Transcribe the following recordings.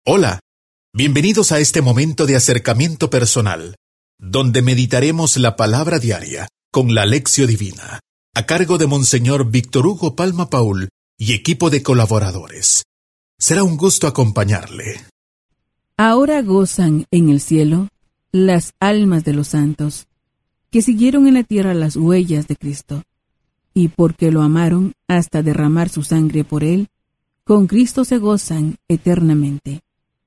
Hola, bienvenidos a este momento de acercamiento personal, donde meditaremos la palabra diaria con la Lección Divina, a cargo de Monseñor Víctor Hugo Palma Paul y equipo de colaboradores. Será un gusto acompañarle. Ahora gozan en el cielo las almas de los santos, que siguieron en la tierra las huellas de Cristo, y porque lo amaron hasta derramar su sangre por él, con Cristo se gozan eternamente.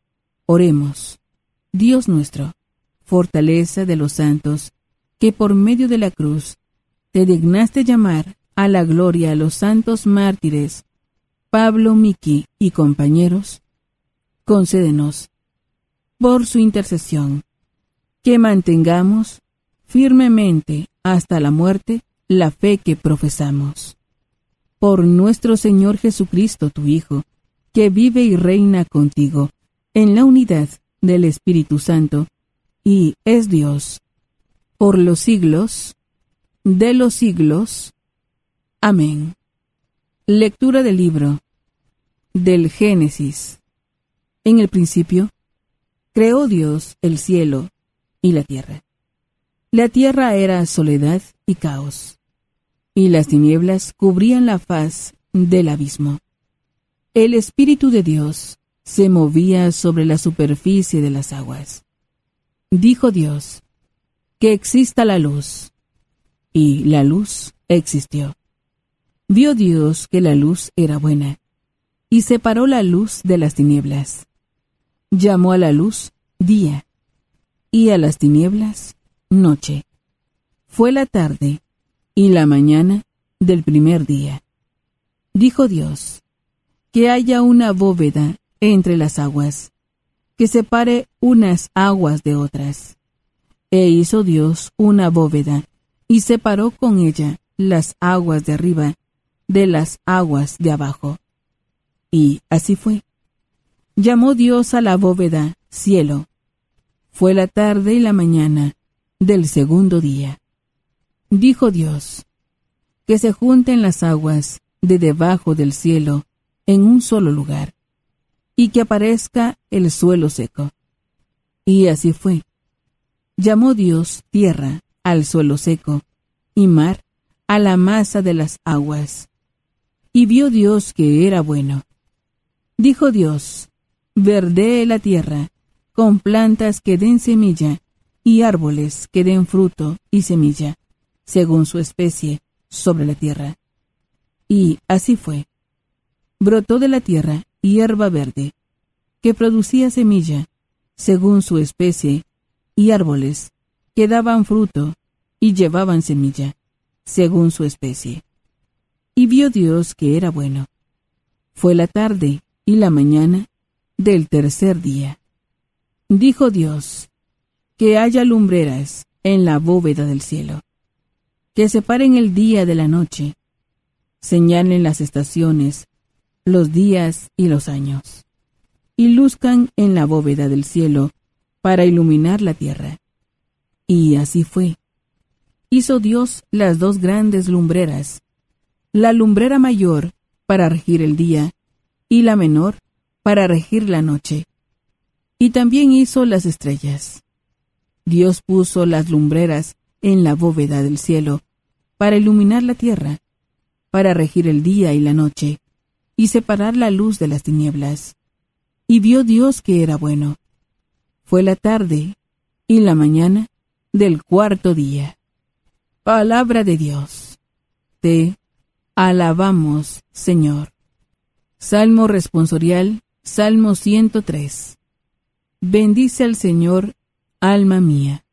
Oremos. Dios nuestro, fortaleza de los santos, que por medio de la cruz te dignaste llamar a la gloria a los santos mártires, Pablo, Miki y compañeros, concédenos, por su intercesión, que mantengamos firmemente hasta la muerte la fe que profesamos. Por nuestro Señor Jesucristo, tu Hijo, que vive y reina contigo, en la unidad del Espíritu Santo, y es Dios, por los siglos de los siglos. Amén. Lectura del libro del Génesis. En el principio, creó Dios el cielo y la tierra. La tierra era soledad y caos, y las tinieblas cubrían la faz del abismo. El Espíritu de Dios se movía sobre la superficie de las aguas. Dijo Dios, que exista la luz, y la luz existió. Vio Dios que la luz era buena, y separó la luz de las tinieblas. Llamó a la luz día, y a las tinieblas noche. Fue la tarde y la mañana del primer día. Dijo Dios, que haya una bóveda entre las aguas, que separe unas aguas de otras. E hizo Dios una bóveda, y separó con ella las aguas de arriba de las aguas de abajo. Y así fue. Llamó Dios a la bóveda cielo. Fue la tarde y la mañana del segundo día. Dijo Dios, que se junten las aguas de debajo del cielo en un solo lugar, y que aparezca el suelo seco. Y así fue. Llamó Dios tierra al suelo seco, y mar a la masa de las aguas. Y vio Dios que era bueno. Dijo Dios, verdee la tierra, con plantas que den semilla, y árboles que den fruto y semilla, según su especie, sobre la tierra. Y así fue. Brotó de la tierra hierba verde, que producía semilla, según su especie, y árboles, que daban fruto y llevaban semilla, según su especie. Y vio Dios que era bueno. Fue la tarde y la mañana del tercer día. Dijo Dios, que haya lumbreras en la bóveda del cielo, que separen el día de la noche, señalen las estaciones, los días y los años, y luzcan en la bóveda del cielo para iluminar la tierra. Y así fue. Hizo Dios las dos grandes lumbreras, la lumbrera mayor para regir el día, y la menor para regir la noche. Y también hizo las estrellas. Dios puso las lumbreras en la bóveda del cielo para iluminar la tierra, para regir el día y la noche, y separar la luz de las tinieblas. Y vio Dios que era bueno. Fue la tarde y la mañana del cuarto día. Palabra de Dios. Te alabamos, Señor. Salmo responsorial, Salmo 103. Bendice al Señor, alma mía.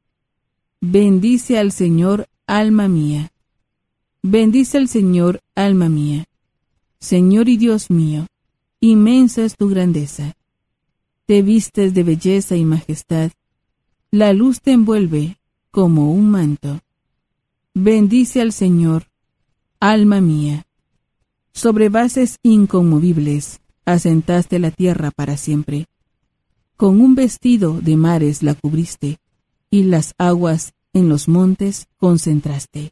Bendice al Señor, alma mía. Bendice al Señor, alma mía. Señor y Dios mío, inmensa es tu grandeza. Te vistes de belleza y majestad. La luz te envuelve como un manto. Bendice al Señor, alma mía. Sobre bases inconmovibles asentaste la tierra para siempre. Con un vestido de mares la cubriste, y las aguas en los montes concentraste.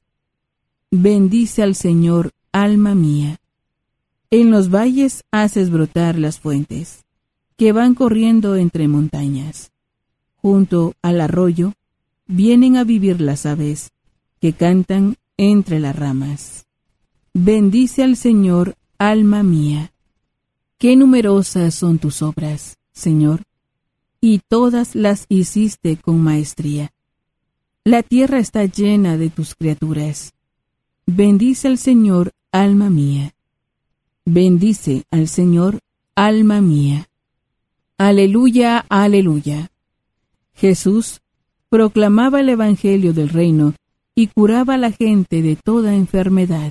Bendice al Señor, alma mía. En los valles haces brotar las fuentes, que van corriendo entre montañas. Junto al arroyo vienen a vivir las aves, que cantan entre las ramas. Bendice al Señor, alma mía. Qué numerosas son tus obras, Señor, y todas las hiciste con maestría. La tierra está llena de tus criaturas. Bendice al Señor, alma mía. Bendice al Señor, alma mía. Aleluya, aleluya. Jesús proclamaba el Evangelio del reino y curaba a la gente de toda enfermedad.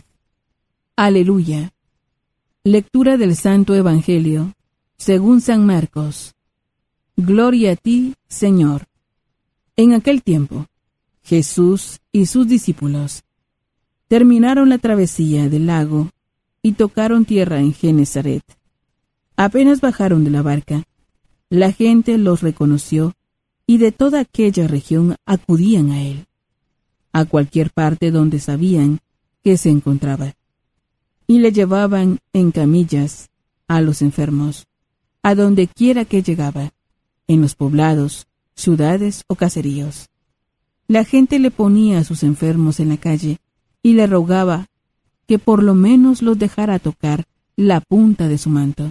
Aleluya. Lectura del Santo Evangelio, según San Marcos. Gloria a ti, Señor. En aquel tiempo, Jesús y sus discípulos terminaron la travesía del lago y tocaron tierra en Genesaret. Apenas bajaron de la barca, la gente los reconoció y de toda aquella región acudían a él, a cualquier parte donde sabían que se encontraba, y le llevaban en camillas a los enfermos, a donde quiera que llegaba, en los poblados, ciudades o caseríos. La gente le ponía a sus enfermos en la calle y le rogaba que por lo menos los dejara tocar la punta de su manto.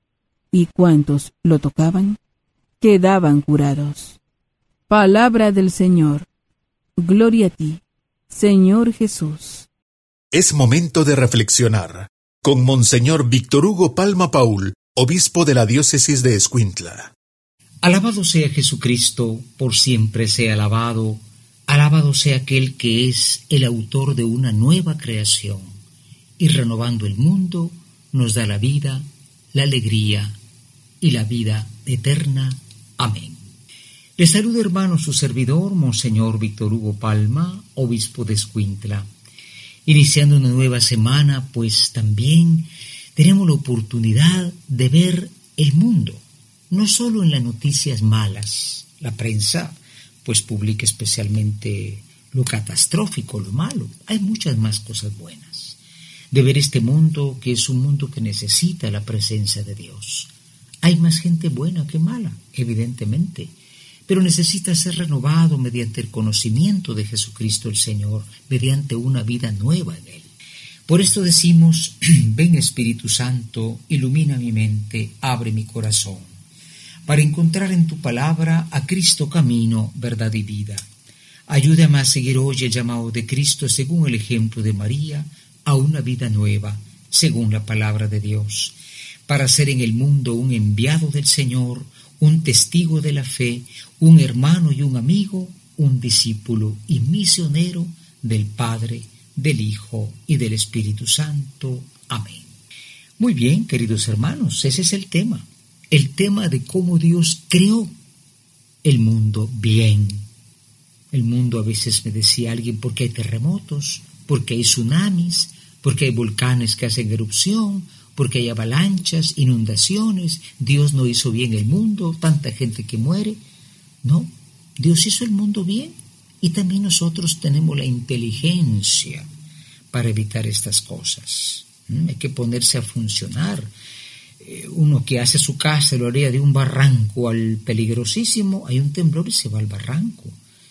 Y cuantos lo tocaban, quedaban curados. Palabra del Señor. Gloria a ti, Señor Jesús. Es momento de reflexionar con Monseñor Víctor Hugo Palma Paul, obispo de la diócesis de Escuintla. Alabado sea Jesucristo, por siempre sea alabado. Alabado sea aquel que es el autor de una nueva creación y renovando el mundo nos da la vida, la alegría y la vida eterna. Amén. Le saluda, hermano, su servidor, Monseñor Víctor Hugo Palma, obispo de Escuintla. Iniciando una nueva semana, pues también tenemos la oportunidad de ver el mundo, no solo en las noticias malas. La prensa pues publica especialmente lo catastrófico, lo malo. Hay muchas más cosas buenas. De ver este mundo, que es un mundo que necesita la presencia de Dios. Hay más gente buena que mala, evidentemente, pero necesita ser renovado mediante el conocimiento de Jesucristo el Señor, mediante una vida nueva en Él. Por esto decimos, ven Espíritu Santo, ilumina mi mente, abre mi corazón, para encontrar en tu palabra a Cristo camino, verdad y vida. Ayúdame a seguir hoy el llamado de Cristo según el ejemplo de María, a una vida nueva, según la palabra de Dios, para ser en el mundo un enviado del Señor, un testigo de la fe, un hermano y un amigo, un discípulo y misionero del Padre, del Hijo y del Espíritu Santo. Amén. Muy bien, queridos hermanos, ese es el tema de cómo Dios creó el mundo bien. El mundo, a veces me decía alguien, porque hay terremotos, porque hay tsunamis, porque hay volcanes que hacen erupción, porque hay avalanchas, inundaciones. Dios no hizo bien el mundo, tanta gente que muere. No, Dios hizo el mundo bien y también nosotros tenemos la inteligencia para evitar estas cosas. Hay que ponerse a funcionar. Uno que hace su casa a la orilla de un barranco al peligrosísimo, hay un temblor y se va al barranco.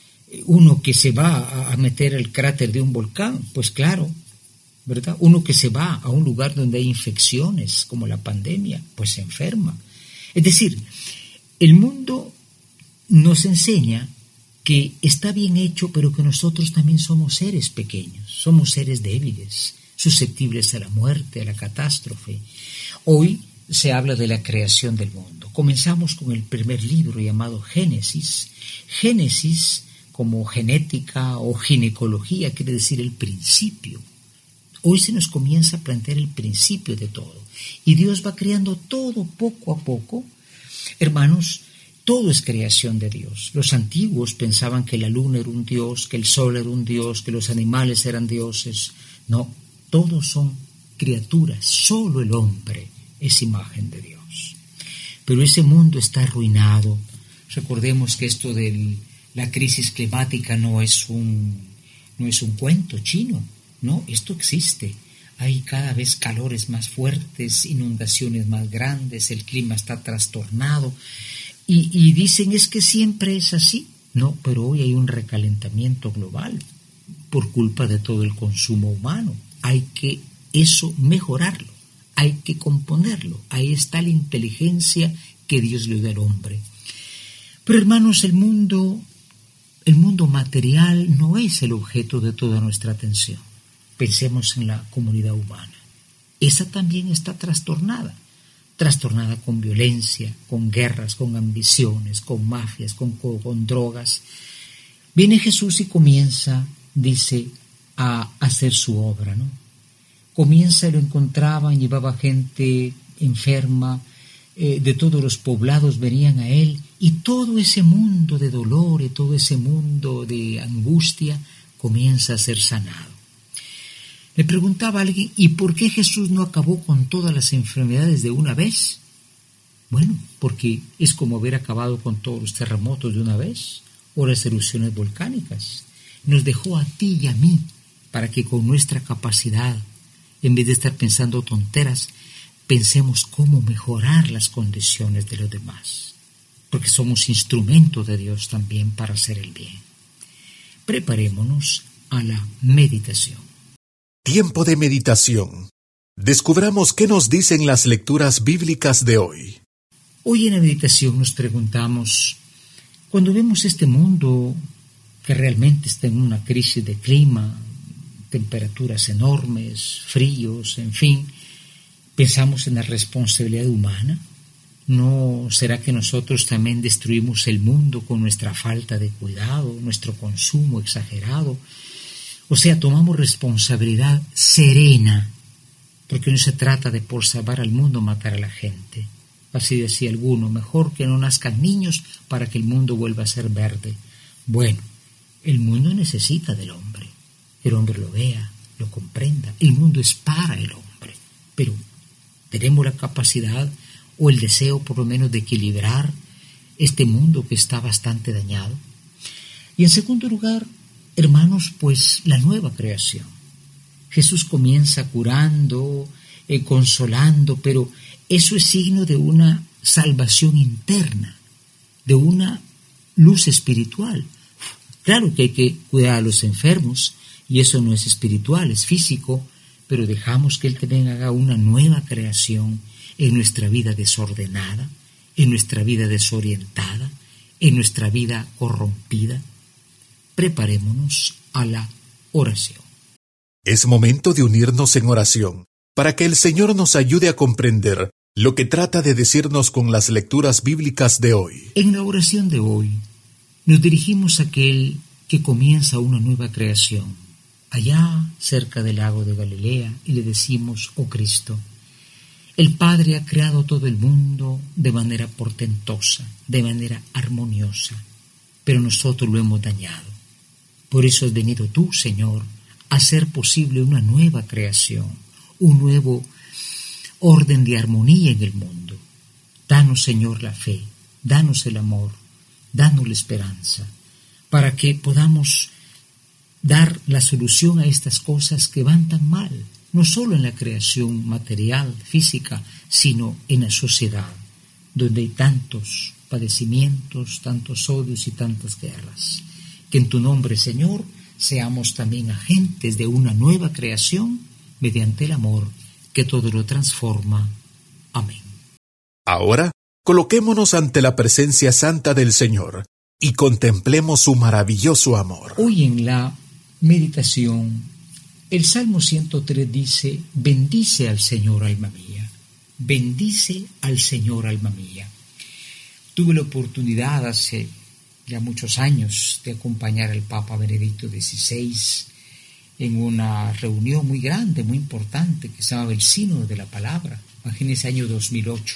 Uno que se va a meter al cráter de un volcán, pues claro, ¿verdad? Uno que se va a un lugar donde hay infecciones, como la pandemia, pues se enferma. Es decir, el mundo nos enseña que está bien hecho, pero que nosotros también somos seres pequeños, somos seres débiles, susceptibles a la muerte, a la catástrofe. Hoy se habla de la creación del mundo. Comenzamos con el primer libro llamado Génesis. Génesis, como genética o ginecología, quiere decir el principio. Hoy se nos comienza a plantear el principio de todo. Y Dios va creando todo poco a poco. Hermanos, todo es creación de Dios. Los antiguos pensaban que la luna era un dios, que el sol era un dios, que los animales eran dioses. No, todos son criaturas. Solo el hombre es imagen de Dios. Pero ese mundo está arruinado. Recordemos que esto de la crisis climática no es un cuento chino, no, esto existe. Hay cada vez calores más fuertes, inundaciones más grandes, el clima está trastornado y dicen es que siempre es así. No, pero hoy hay un recalentamiento global por culpa de todo el consumo humano. Hay que eso mejorarlo, hay que componerlo. Ahí está la inteligencia que Dios le da al hombre. Pero hermanos, el mundo material no es el objeto de toda nuestra atención. Pensemos en la comunidad humana. Esa también está trastornada con violencia, con guerras, con ambiciones, con mafias, con drogas. Viene Jesús y comienza, dice, a hacer su obra, ¿no? Comienza y lo encontraban, llevaba gente enferma, de todos los poblados venían a él, y todo ese mundo de dolor y todo ese mundo de angustia comienza a ser sanado. Le preguntaba a alguien, ¿y por qué Jesús no acabó con todas las enfermedades de una vez? Bueno, porque es como haber acabado con todos los terremotos de una vez, o las erupciones volcánicas. Nos dejó a ti y a mí, para que con nuestra capacidad, en vez de estar pensando tonteras, pensemos cómo mejorar las condiciones de los demás, porque somos instrumentos de Dios también para hacer el bien. Preparémonos a la meditación. Tiempo de meditación. Descubramos qué nos dicen las lecturas bíblicas de hoy. Hoy en la meditación nos preguntamos, cuando vemos este mundo que realmente está en una crisis de clima, temperaturas enormes, fríos, en fin, ¿pensamos en la responsabilidad humana? ¿No será que nosotros también destruimos el mundo con nuestra falta de cuidado, nuestro consumo exagerado? O sea, tomamos responsabilidad serena, porque no se trata de por salvar al mundo matar a la gente. Así decía alguno, mejor que no nazcan niños para que el mundo vuelva a ser verde. Bueno, el mundo necesita del hombre, que el hombre lo vea, lo comprenda. El mundo es para el hombre, pero tenemos la capacidad o el deseo por lo menos de equilibrar este mundo que está bastante dañado. Y en segundo lugar, hermanos, pues la nueva creación. Jesús comienza curando, consolando, pero eso es signo de una salvación interna, de una luz espiritual. Claro que hay que cuidar a los enfermos, y eso no es espiritual, es físico, pero dejamos que Él también haga una nueva creación en nuestra vida desordenada, en nuestra vida desorientada, en nuestra vida corrompida. Preparémonos a la oración. Es momento de unirnos en oración para que el Señor nos ayude a comprender lo que trata de decirnos con las lecturas bíblicas de hoy. En la oración de hoy nos dirigimos a aquel que comienza una nueva creación, allá cerca del lago de Galilea, y le decimos, oh Cristo, el Padre ha creado todo el mundo de manera portentosa, de manera armoniosa, pero nosotros lo hemos dañado. Por eso has venido tú, Señor, a hacer posible una nueva creación, un nuevo orden de armonía en el mundo. Danos, Señor, la fe, danos el amor, danos la esperanza, para que podamos dar la solución a estas cosas que van tan mal, no solo en la creación material, física, sino en la sociedad, donde hay tantos padecimientos, tantos odios y tantas guerras. Que en tu nombre, Señor, seamos también agentes de una nueva creación mediante el amor que todo lo transforma. Amén. Ahora, coloquémonos ante la presencia santa del Señor y contemplemos su maravilloso amor. Hoy en la meditación, el Salmo 103 dice, bendice al Señor, alma mía. Bendice al Señor, alma mía. Tuve la oportunidad hace ya muchos años de acompañar al Papa Benedicto XVI en una reunión muy grande, muy importante, que se llamaba el Sínodo de la Palabra, imagínense, año 2008.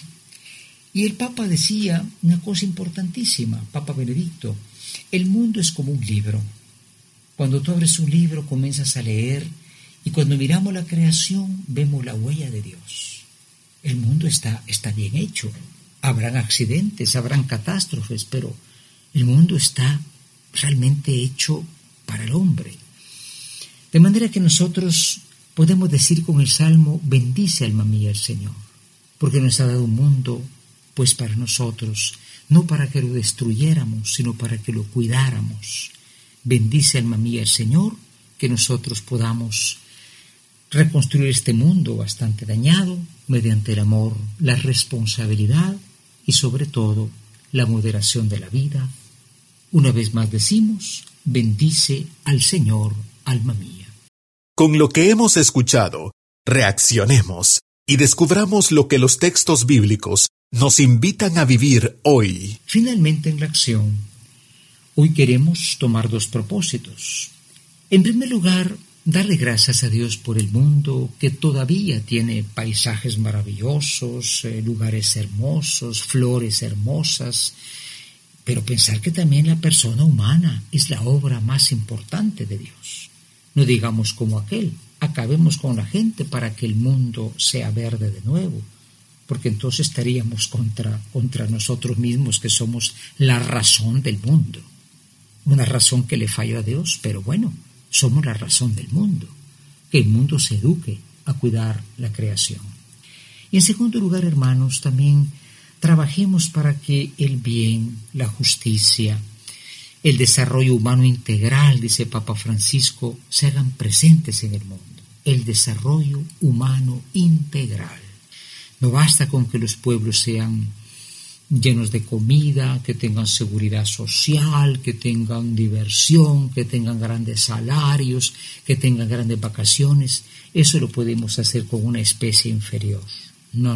Y el Papa decía una cosa importantísima, Papa Benedicto, el mundo es como un libro. Cuando tú abres un libro comienzas a leer y cuando miramos la creación vemos la huella de Dios. El mundo está bien hecho, habrán accidentes, habrán catástrofes, pero el mundo está realmente hecho para el hombre. De manera que nosotros Podemos decir con el Salmo: bendice alma mía el Señor, porque nos ha dado un mundo pues para nosotros, no para que lo destruyéramos, sino para que lo cuidáramos. Bendice alma mía el Señor, que nosotros podamos reconstruir este mundo bastante dañado mediante el amor, la responsabilidad y sobre todo la moderación de la vida. Una vez más decimos: bendice al Señor, alma mía. Con lo que hemos escuchado, reaccionemos y descubramos lo que los textos bíblicos nos invitan a vivir hoy. Finalmente, en la acción, hoy queremos tomar 2 propósitos. En primer lugar, darle gracias a Dios por el mundo que todavía tiene paisajes maravillosos, lugares hermosos, flores hermosas, pero pensar que también la persona humana es la obra más importante de Dios. No digamos como aquel: acabemos con la gente para que el mundo sea verde de nuevo, porque entonces estaríamos contra nosotros mismos, que somos la razón del mundo. Una razón que le falla a Dios, pero bueno, somos la razón del mundo. Que el mundo se eduque a cuidar la creación. Y en segundo lugar, hermanos, también trabajemos para que el bien, la justicia, el desarrollo humano integral, dice Papa Francisco, se hagan presentes en el mundo. El desarrollo humano integral. No basta con que los pueblos sean llenos de comida, que tengan seguridad social, que tengan diversión, que tengan grandes salarios, que tengan grandes vacaciones. Eso lo podemos hacer con una especie inferior. No.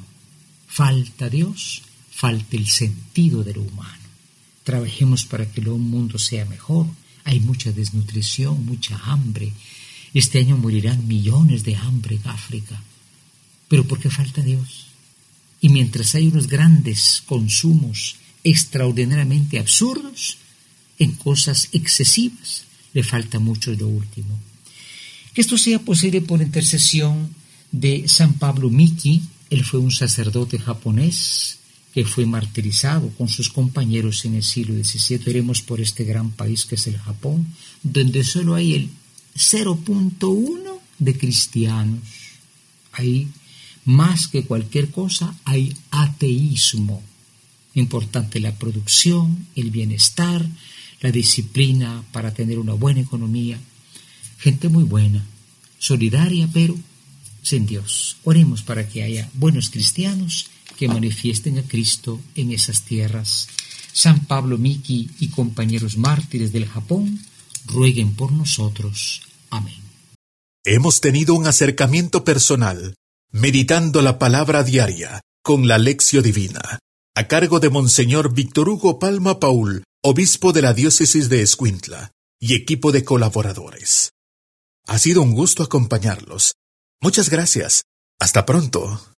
Falta Dios, falta el sentido de lo humano. Trabajemos para que el mundo sea mejor. Hay mucha desnutrición, mucha hambre. Este año morirán millones de hambre en África. ¿Pero por qué falta Dios? Y mientras hay unos grandes consumos extraordinariamente absurdos, en cosas excesivas, le falta mucho lo último. Que esto sea posible por intercesión de San Pablo Miki. Él fue un sacerdote japonés que fue martirizado con sus compañeros en el siglo XVII. Iremos por este gran país que es el Japón, donde solo hay el 0.1 de cristianos. Ahí, más que cualquier cosa, hay ateísmo. Importante la producción, el bienestar, la disciplina para tener una buena economía. Gente muy buena, solidaria, pero sin Dios. Oremos para que haya buenos cristianos que manifiesten a Cristo en esas tierras. San Pablo Miki y compañeros mártires del Japón, rueguen por nosotros. Amén. Hemos tenido un acercamiento personal, meditando la palabra diaria con la Lección Divina, a cargo de Monseñor Víctor Hugo Palma Paul, obispo de la diócesis de Escuintla, y equipo de colaboradores. Ha sido un gusto acompañarlos. Muchas gracias. Hasta pronto.